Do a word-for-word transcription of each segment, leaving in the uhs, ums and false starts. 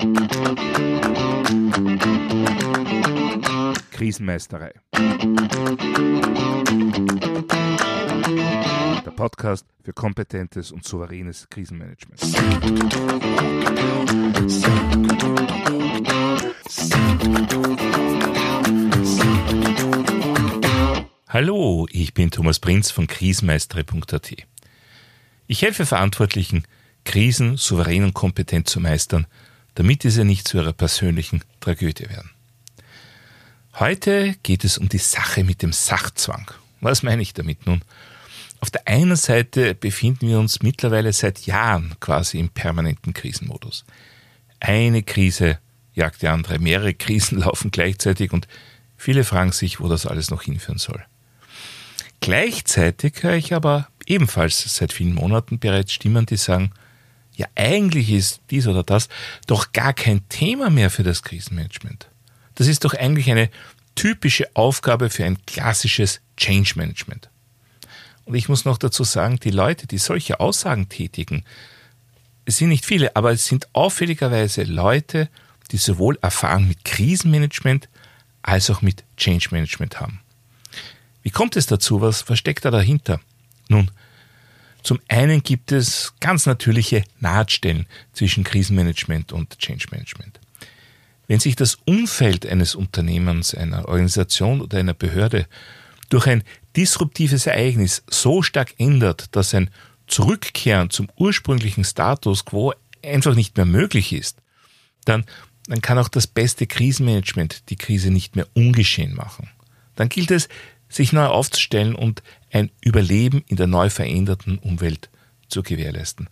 Krisenmeisterei. Der Podcast für kompetentes und souveränes Krisenmanagement. Hallo, ich bin Thomas Prinz von krisenmeisterei punkt a t. Ich helfe Verantwortlichen, Krisen souverän und kompetent zu meistern, damit diese nicht zu ihrer persönlichen Tragödie werden. Heute geht es um die Sache mit dem Sachzwang. Was meine ich damit nun? Auf der einen Seite befinden wir uns mittlerweile seit Jahren quasi im permanenten Krisenmodus. Eine Krise jagt die andere, mehrere Krisen laufen gleichzeitig und viele fragen sich, wo das alles noch hinführen soll. Gleichzeitig höre ich aber ebenfalls seit vielen Monaten bereits Stimmen, die sagen, ja, eigentlich ist dies oder das doch gar kein Thema mehr für das Krisenmanagement. Das ist doch eigentlich eine typische Aufgabe für ein klassisches Change Management. Und ich muss noch dazu sagen, die Leute, die solche Aussagen tätigen, es sind nicht viele, aber es sind auffälligerweise Leute, die sowohl Erfahrung mit Krisenmanagement als auch mit Change Management haben. Wie kommt es dazu? Was, was steckt da dahinter? Nun, zum einen gibt es ganz natürliche Nahtstellen zwischen Krisenmanagement und Change Management. Wenn sich das Umfeld eines Unternehmens, einer Organisation oder einer Behörde durch ein disruptives Ereignis so stark ändert, dass ein Zurückkehren zum ursprünglichen Status quo einfach nicht mehr möglich ist, dann, dann kann auch das beste Krisenmanagement die Krise nicht mehr ungeschehen machen. Dann gilt es, sich neu aufzustellen und ein Überleben in der neu veränderten Umwelt zu gewährleisten.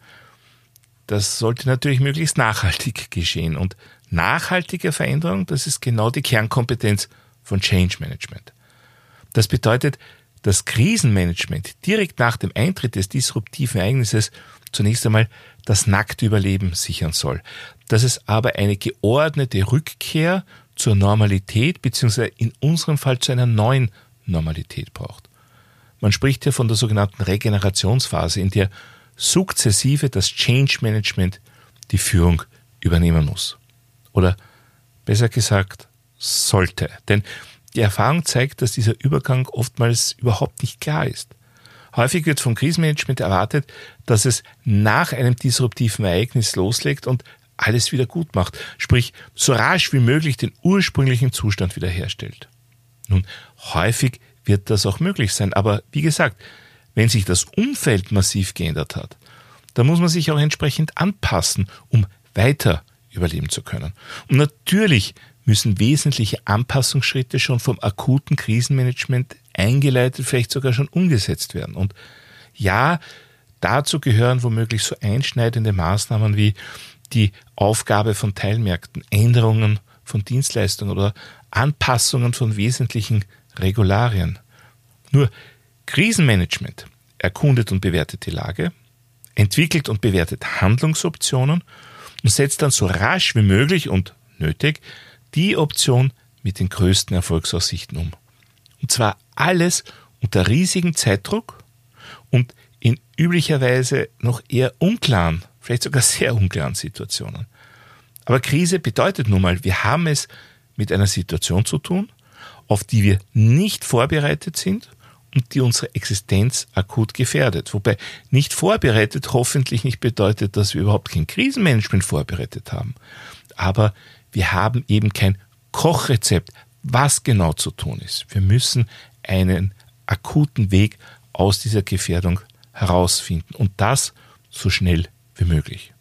Das sollte natürlich möglichst nachhaltig geschehen und nachhaltige Veränderung, das ist genau die Kernkompetenz von Change Management. Das bedeutet, dass Krisenmanagement direkt nach dem Eintritt des disruptiven Ereignisses zunächst einmal das nackte Überleben sichern soll, dass es aber eine geordnete Rückkehr zur Normalität bzw. in unserem Fall zu einer neuen Normalität braucht. Man spricht hier von der sogenannten Regenerationsphase, in der sukzessive das Change Management die Führung übernehmen muss. Oder besser gesagt, sollte. Denn die Erfahrung zeigt, dass dieser Übergang oftmals überhaupt nicht klar ist. Häufig wird vom Krisenmanagement erwartet, dass es nach einem disruptiven Ereignis loslegt und alles wieder gut macht, sprich so rasch wie möglich den ursprünglichen Zustand wiederherstellt. Nun, häufig wird das auch möglich sein, aber wie gesagt, wenn sich das Umfeld massiv geändert hat, dann muss man sich auch entsprechend anpassen, um weiter überleben zu können. Und natürlich müssen wesentliche Anpassungsschritte schon vom akuten Krisenmanagement eingeleitet, vielleicht sogar schon umgesetzt werden. Und ja, dazu gehören womöglich so einschneidende Maßnahmen wie die Aufgabe von Teilmärkten, Änderungen von Dienstleistungen oder Anpassungen von wesentlichen Regularien. Nur Krisenmanagement erkundet und bewertet die Lage, entwickelt und bewertet Handlungsoptionen und setzt dann so rasch wie möglich und nötig die Option mit den größten Erfolgsaussichten um. Und zwar alles unter riesigem Zeitdruck und in üblicherweise noch eher unklaren, vielleicht sogar sehr unklaren Situationen. Aber Krise bedeutet nun mal, wir haben es mit einer Situation zu tun, auf die wir nicht vorbereitet sind und die unsere Existenz akut gefährdet. Wobei nicht vorbereitet hoffentlich nicht bedeutet, dass wir überhaupt kein Krisenmanagement vorbereitet haben. Aber wir haben eben kein Kochrezept, was genau zu tun ist. Wir müssen einen akuten Weg aus dieser Gefährdung herausfinden und das so schnell wie möglich.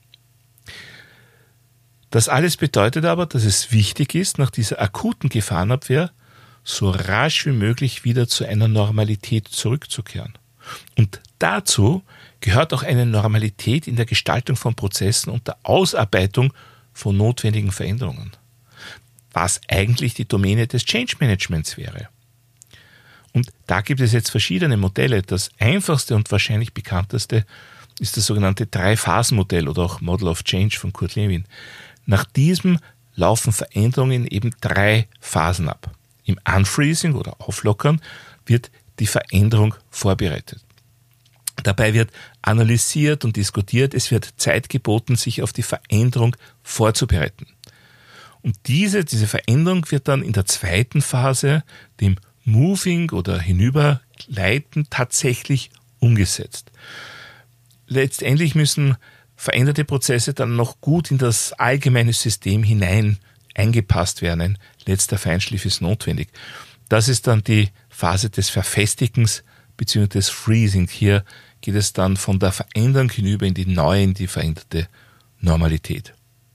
Das alles bedeutet aber, dass es wichtig ist, nach dieser akuten Gefahrenabwehr so rasch wie möglich wieder zu einer Normalität zurückzukehren. Und dazu gehört auch eine Normalität in der Gestaltung von Prozessen und der Ausarbeitung von notwendigen Veränderungen, was eigentlich die Domäne des Change Managements wäre. Und da gibt es jetzt verschiedene Modelle. Das einfachste und wahrscheinlich bekannteste ist das sogenannte Drei-Phasen-Modell oder auch Model of Change von Kurt Lewin. Nach diesem laufen Veränderungen in eben drei Phasen ab. Im Unfreezing oder Auflockern wird die Veränderung vorbereitet. Dabei wird analysiert und diskutiert, es wird Zeit geboten, sich auf die Veränderung vorzubereiten. Und diese, diese Veränderung wird dann in der zweiten Phase, dem Moving oder Hinüberleiten, tatsächlich umgesetzt. Letztendlich müssen veränderte Prozesse dann noch gut in das allgemeine System hinein eingepasst werden. Ein letzter Feinschliff ist notwendig. Das ist dann die Phase des Verfestigens bzw. des Freezing. Hier geht es dann von der Veränderung hinüber in die neue, in die veränderte Normalität.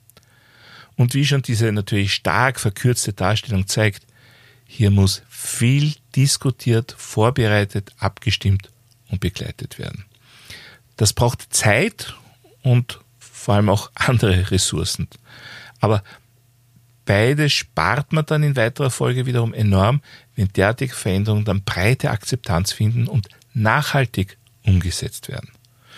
Und wie schon diese natürlich stark verkürzte Darstellung zeigt, hier muss viel diskutiert, vorbereitet, abgestimmt und begleitet werden. Das braucht Zeit und vor allem auch andere Ressourcen. Aber beides spart man dann in weiterer Folge wiederum enorm, wenn derartige Veränderungen dann breite Akzeptanz finden und nachhaltig umgesetzt werden.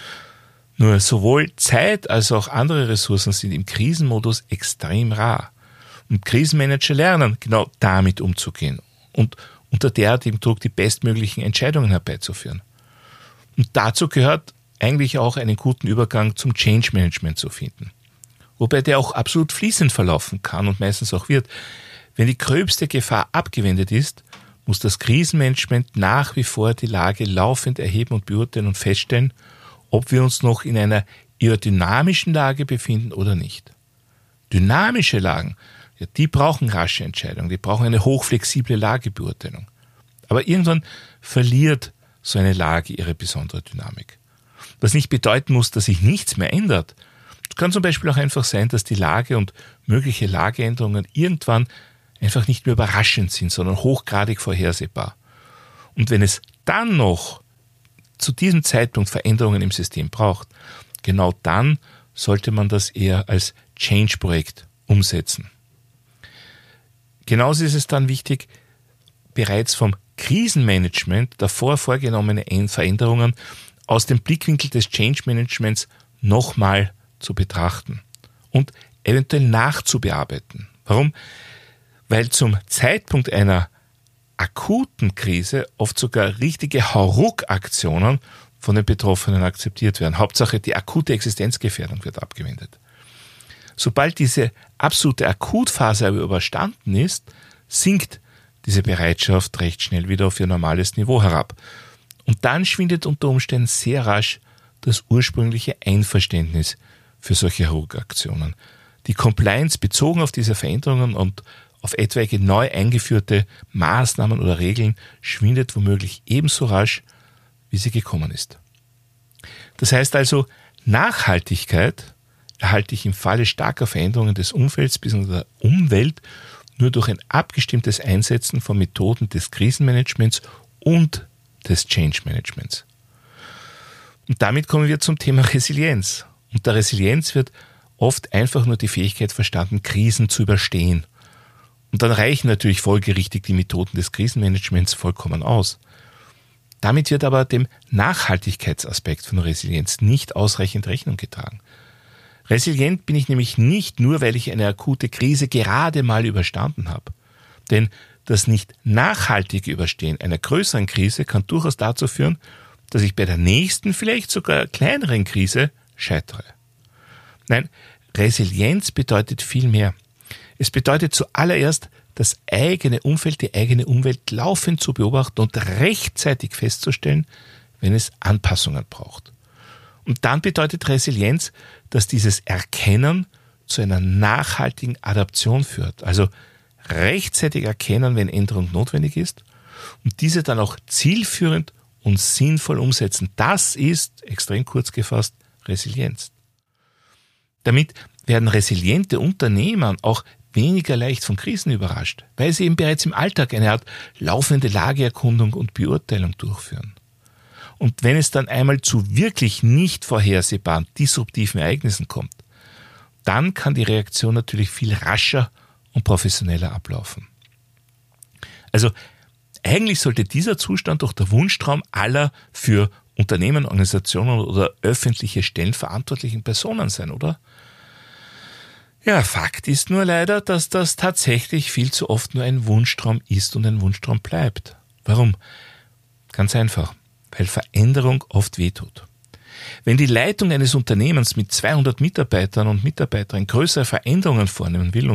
Nur sowohl Zeit als auch andere Ressourcen sind im Krisenmodus extrem rar. Und Krisenmanager lernen, genau damit umzugehen und unter derartigem Druck die bestmöglichen Entscheidungen herbeizuführen. Und dazu gehört eigentlich auch einen guten Übergang zum Change Management zu finden. Wobei der auch absolut fließend verlaufen kann und meistens auch wird. Wenn die gröbste Gefahr abgewendet ist, muss das Krisenmanagement nach wie vor die Lage laufend erheben und beurteilen und feststellen, ob wir uns noch in einer eher dynamischen Lage befinden oder nicht. Dynamische Lagen, ja, die brauchen rasche Entscheidungen, die brauchen eine hochflexible Lagebeurteilung. Aber irgendwann verliert so eine Lage ihre besondere Dynamik. Was nicht bedeuten muss, dass sich nichts mehr ändert. Es kann zum Beispiel auch einfach sein, dass die Lage und mögliche Lageänderungen irgendwann einfach nicht mehr überraschend sind, sondern hochgradig vorhersehbar. Und wenn es dann noch zu diesem Zeitpunkt Veränderungen im System braucht, genau dann sollte man das eher als Change-Projekt umsetzen. Genauso ist es dann wichtig, bereits vom Krisenmanagement davor vorgenommene Veränderungen aus dem Blickwinkel des Change-Managements nochmal zu betrachten und eventuell nachzubearbeiten. Warum? Weil zum Zeitpunkt einer akuten Krise oft sogar richtige Hauruck-Aktionen von den Betroffenen akzeptiert werden. Hauptsache die akute Existenzgefährdung wird abgewendet. Sobald diese absolute Akutphase aber überstanden ist, sinkt diese Bereitschaft recht schnell wieder auf ihr normales Niveau herab. Und dann schwindet unter Umständen sehr rasch das ursprüngliche Einverständnis für solche Hauruck-Aktionen. Die Compliance bezogen auf diese Veränderungen und auf etwaige neu eingeführte Maßnahmen oder Regeln schwindet womöglich ebenso rasch, wie sie gekommen ist. Das heißt also, Nachhaltigkeit erhalte ich im Falle starker Veränderungen des Umfelds bzw. der Umwelt nur durch ein abgestimmtes Einsetzen von Methoden des Krisenmanagements und des Change Managements. Und damit kommen wir zum Thema Resilienz. Unter Resilienz wird oft einfach nur die Fähigkeit verstanden, Krisen zu überstehen. Und dann reichen natürlich folgerichtig die Methoden des Krisenmanagements vollkommen aus. Damit wird aber dem Nachhaltigkeitsaspekt von Resilienz nicht ausreichend Rechnung getragen. Resilient bin ich nämlich nicht nur, weil ich eine akute Krise gerade mal überstanden habe. Denn das nicht nachhaltige Überstehen einer größeren Krise kann durchaus dazu führen, dass ich bei der nächsten, vielleicht sogar kleineren Krise scheitere. Nein, Resilienz bedeutet viel mehr. Es bedeutet zuallererst, das eigene Umfeld, die eigene Umwelt laufend zu beobachten und rechtzeitig festzustellen, wenn es Anpassungen braucht. Und dann bedeutet Resilienz, dass dieses Erkennen zu einer nachhaltigen Adaption führt. Also rechtzeitig erkennen, wenn Änderung notwendig ist und diese dann auch zielführend und sinnvoll umsetzen. Das ist, extrem kurz gefasst, Resilienz. Damit werden resiliente Unternehmer auch weniger leicht von Krisen überrascht, weil sie eben bereits im Alltag eine Art laufende Lageerkundung und Beurteilung durchführen. Und wenn es dann einmal zu wirklich nicht vorhersehbaren, disruptiven Ereignissen kommt, dann kann die Reaktion natürlich viel rascher und professioneller ablaufen. Also eigentlich sollte dieser Zustand doch der Wunschtraum aller für Unternehmen, Organisationen oder öffentliche Stellen verantwortlichen Personen sein, oder? Ja, Fakt ist nur leider, dass das tatsächlich viel zu oft nur ein Wunschtraum ist und ein Wunschtraum bleibt. Warum? Ganz einfach, weil Veränderung oft wehtut. Wenn die Leitung eines Unternehmens mit zweihundert Mitarbeitern und Mitarbeiterinnen größere Veränderungen vornehmen will und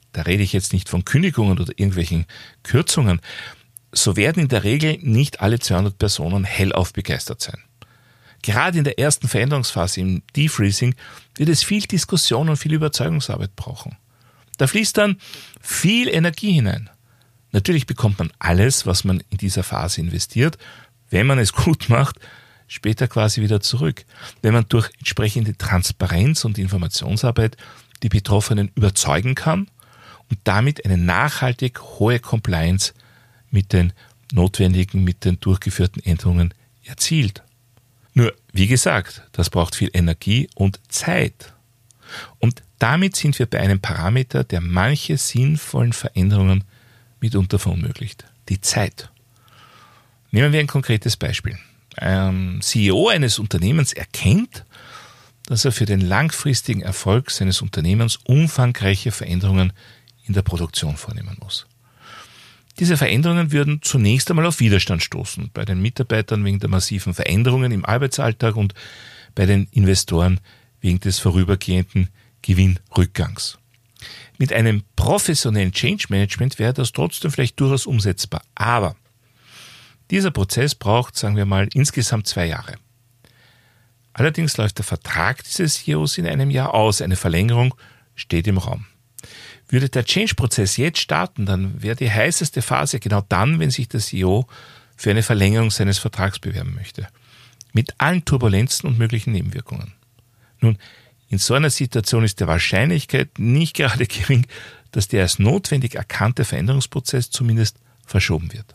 da rede ich jetzt nicht von Kündigungen oder irgendwelchen Kürzungen, so werden in der Regel nicht alle zweihundert Personen hellauf begeistert sein. Gerade in der ersten Veränderungsphase im Defreezing wird es viel Diskussion und viel Überzeugungsarbeit brauchen. Da fließt dann viel Energie hinein. Natürlich bekommt man alles, was man in dieser Phase investiert, wenn man es gut macht, später quasi wieder zurück. Wenn man durch entsprechende Transparenz und Informationsarbeit die Betroffenen überzeugen kann und damit eine nachhaltig hohe Compliance mit den notwendigen, mit den durchgeführten Änderungen erzielt. Nur, wie gesagt, das braucht viel Energie und Zeit. Und damit sind wir bei einem Parameter, der manche sinnvollen Veränderungen mitunter verunmöglicht. Die Zeit. Nehmen wir ein konkretes Beispiel. Ein C E O eines Unternehmens erkennt, dass er für den langfristigen Erfolg seines Unternehmens umfangreiche Veränderungen in der Produktion vornehmen muss. Diese Veränderungen würden zunächst einmal auf Widerstand stoßen, bei den Mitarbeitern wegen der massiven Veränderungen im Arbeitsalltag und bei den Investoren wegen des vorübergehenden Gewinnrückgangs. Mit einem professionellen Change Management wäre das trotzdem vielleicht durchaus umsetzbar, aber dieser Prozess braucht, sagen wir mal, insgesamt zwei Jahre. Allerdings läuft der Vertrag dieses C E Os in einem Jahr aus, eine Verlängerung steht im Raum. Würde der Change-Prozess jetzt starten, dann wäre die heißeste Phase genau dann, wenn sich der C E O für eine Verlängerung seines Vertrags bewerben möchte. Mit allen Turbulenzen und möglichen Nebenwirkungen. Nun, in so einer Situation ist die Wahrscheinlichkeit nicht gerade gering, dass der als notwendig erkannte Veränderungsprozess zumindest verschoben wird.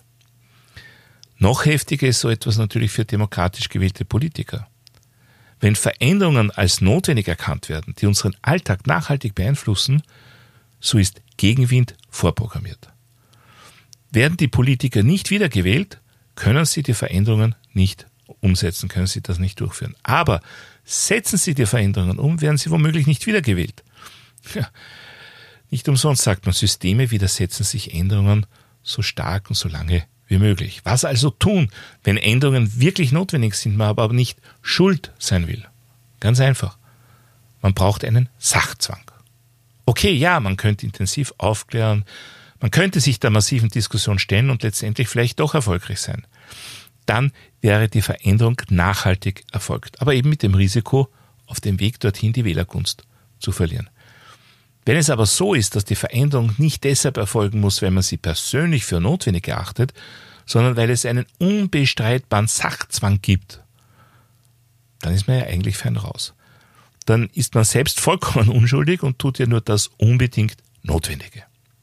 Noch heftiger ist so etwas natürlich für demokratisch gewählte Politiker. Wenn Veränderungen als notwendig erkannt werden, die unseren Alltag nachhaltig beeinflussen, so ist Gegenwind vorprogrammiert. Werden die Politiker nicht wiedergewählt, können sie die Veränderungen nicht umsetzen, können sie das nicht durchführen. Aber setzen sie die Veränderungen um, werden sie womöglich nicht wiedergewählt. Ja, nicht umsonst sagt man, Systeme widersetzen sich Änderungen so stark und so lange wie möglich. Was also tun, wenn Änderungen wirklich notwendig sind, man aber nicht schuld sein will? Ganz einfach. Man braucht einen Sachzwang. Okay, ja, man könnte intensiv aufklären, man könnte sich der massiven Diskussion stellen und letztendlich vielleicht doch erfolgreich sein. Dann wäre die Veränderung nachhaltig erfolgt, aber eben mit dem Risiko, auf dem Weg dorthin die Wählergunst zu verlieren. Wenn es aber so ist, dass die Veränderung nicht deshalb erfolgen muss, weil man sie persönlich für notwendig erachtet, sondern weil es einen unbestreitbaren Sachzwang gibt, dann ist man ja eigentlich fein raus. Dann ist man selbst vollkommen unschuldig und tut ja nur das unbedingt Notwendige.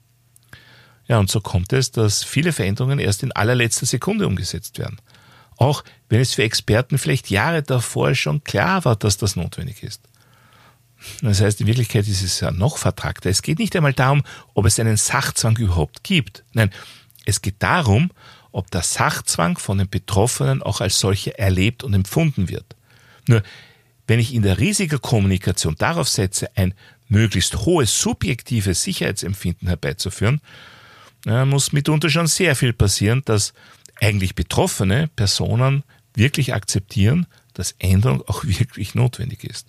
Ja, und so kommt es, dass viele Veränderungen erst in allerletzter Sekunde umgesetzt werden. Auch wenn es für Experten vielleicht Jahre davor schon klar war, dass das notwendig ist. Das heißt, in Wirklichkeit ist es ja noch vertragter. Es geht nicht einmal darum, ob es einen Sachzwang überhaupt gibt. Nein, es geht darum, ob der Sachzwang von den Betroffenen auch als solcher erlebt und empfunden wird. Nur, wenn ich in der Risikokommunikation darauf setze, ein möglichst hohes subjektives Sicherheitsempfinden herbeizuführen, ja, muss mitunter schon sehr viel passieren, dass eigentlich betroffene Personen wirklich akzeptieren, dass Änderung auch wirklich notwendig ist.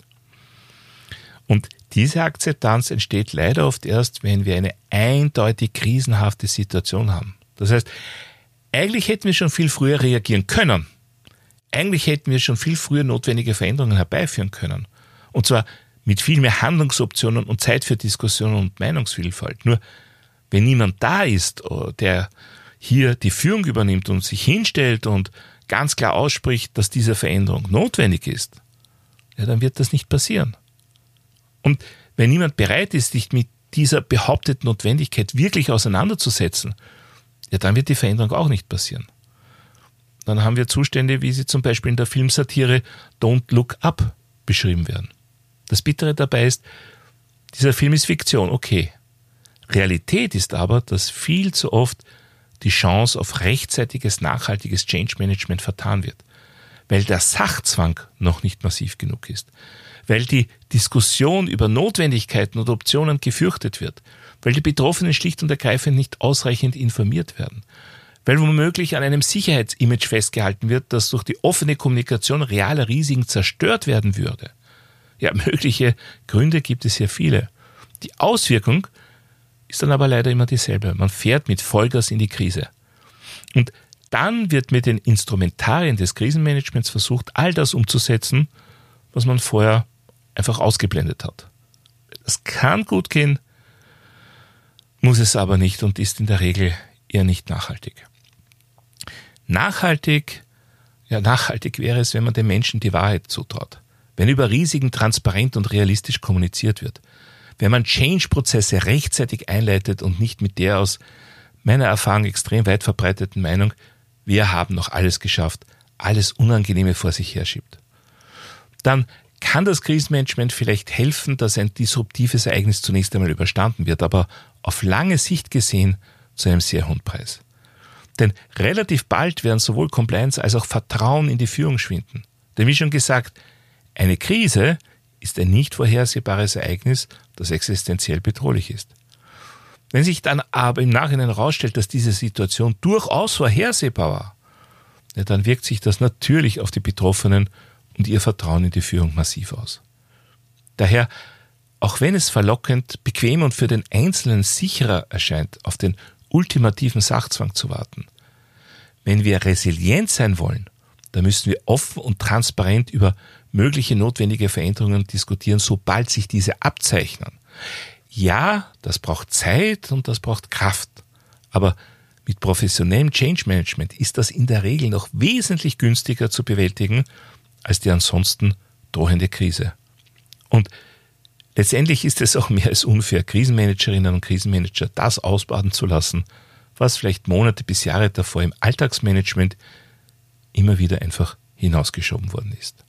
Und diese Akzeptanz entsteht leider oft erst, wenn wir eine eindeutig krisenhafte Situation haben. Das heißt, eigentlich hätten wir schon viel früher reagieren können. Eigentlich hätten wir schon viel früher notwendige Veränderungen herbeiführen können. Und zwar mit viel mehr Handlungsoptionen und Zeit für Diskussion und Meinungsvielfalt. Nur, wenn niemand da ist, der hier die Führung übernimmt und sich hinstellt und ganz klar ausspricht, dass diese Veränderung notwendig ist, ja, dann wird das nicht passieren. Und wenn niemand bereit ist, sich mit dieser behaupteten Notwendigkeit wirklich auseinanderzusetzen, ja, dann wird die Veränderung auch nicht passieren. Dann haben wir Zustände, wie sie zum Beispiel in der Filmsatire Don't Look Up beschrieben werden. Das Bittere dabei ist, dieser Film ist Fiktion, okay. Realität ist aber, dass viel zu oft die Chance auf rechtzeitiges, nachhaltiges Change Management vertan wird, weil der Sachzwang noch nicht massiv genug ist, weil die Diskussion über Notwendigkeiten und Optionen gefürchtet wird, weil die Betroffenen schlicht und ergreifend nicht ausreichend informiert werden, weil womöglich an einem Sicherheitsimage festgehalten wird, das durch die offene Kommunikation realer Risiken zerstört werden würde. Ja, mögliche Gründe gibt es hier viele. Die Auswirkung ist dann aber leider immer dieselbe. Man fährt mit Vollgas in die Krise. Und dann wird mit den Instrumentarien des Krisenmanagements versucht, all das umzusetzen, was man vorher einfach ausgeblendet hat. Das kann gut gehen, muss es aber nicht und ist in der Regel eher nicht nachhaltig. Nachhaltig, ja nachhaltig wäre es, wenn man den Menschen die Wahrheit zutraut. Wenn über Risiken transparent und realistisch kommuniziert wird. Wenn man Change-Prozesse rechtzeitig einleitet und nicht mit der aus meiner Erfahrung extrem weit verbreiteten Meinung, wir haben noch alles geschafft, alles Unangenehme vor sich herschiebt. Dann kann das Krisenmanagement vielleicht helfen, dass ein disruptives Ereignis zunächst einmal überstanden wird, aber auf lange Sicht gesehen zu einem sehr hohen Preis. Denn relativ bald werden sowohl Compliance als auch Vertrauen in die Führung schwinden. Denn wie schon gesagt, eine Krise ist ein nicht vorhersehbares Ereignis, das existenziell bedrohlich ist. Wenn sich dann aber im Nachhinein herausstellt, dass diese Situation durchaus vorhersehbar war, ja, dann wirkt sich das natürlich auf die Betroffenen und ihr Vertrauen in die Führung massiv aus. Daher, auch wenn es verlockend, bequem und für den Einzelnen sicherer erscheint, auf den ultimativen Sachzwang zu warten, wenn wir resilient sein wollen, dann müssen wir offen und transparent über mögliche notwendige Veränderungen diskutieren, sobald sich diese abzeichnen. Ja, das braucht Zeit und das braucht Kraft, aber mit professionellem Change Management ist das in der Regel noch wesentlich günstiger zu bewältigen als die ansonsten drohende Krise. Und letztendlich ist es auch mehr als unfair, Krisenmanagerinnen und Krisenmanager das ausbaden zu lassen, was vielleicht Monate bis Jahre davor im Alltagsmanagement immer wieder einfach hinausgeschoben worden ist.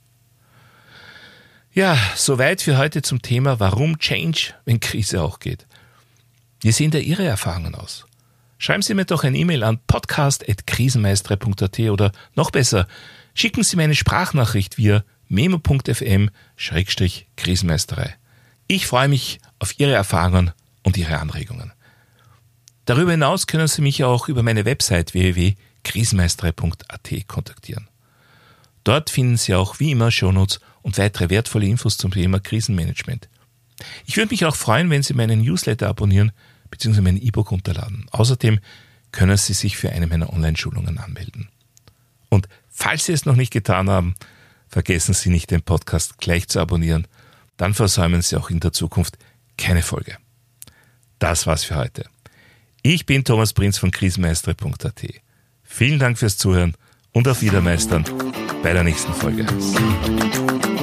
Ja, soweit für heute zum Thema, warum Change, wenn Krise auch geht. Wie sehen da Ihre Erfahrungen aus? Schreiben Sie mir doch eine E-Mail an podcast at krisenmeistere punkt at oder noch besser, schicken Sie mir eine Sprachnachricht via memo punkt f m Schrägstrich Krisenmeisterei. Ich freue mich auf Ihre Erfahrungen und Ihre Anregungen. Darüber hinaus können Sie mich auch über meine Website w w w punkt krisenmeistere punkt at kontaktieren. Dort finden Sie auch wie immer Shownotes und weitere wertvolle Infos zum Thema Krisenmanagement. Ich würde mich auch freuen, wenn Sie meinen Newsletter abonnieren bzw. mein E-Book runterladen. Außerdem können Sie sich für eine meiner Online-Schulungen anmelden. Und falls Sie es noch nicht getan haben, vergessen Sie nicht, den Podcast gleich zu abonnieren. Dann versäumen Sie auch in der Zukunft keine Folge. Das war's für heute. Ich bin Thomas Prinz von krisenmeistere punkt at. Vielen Dank fürs Zuhören und auf Wiedermeistern bei der nächsten Folge.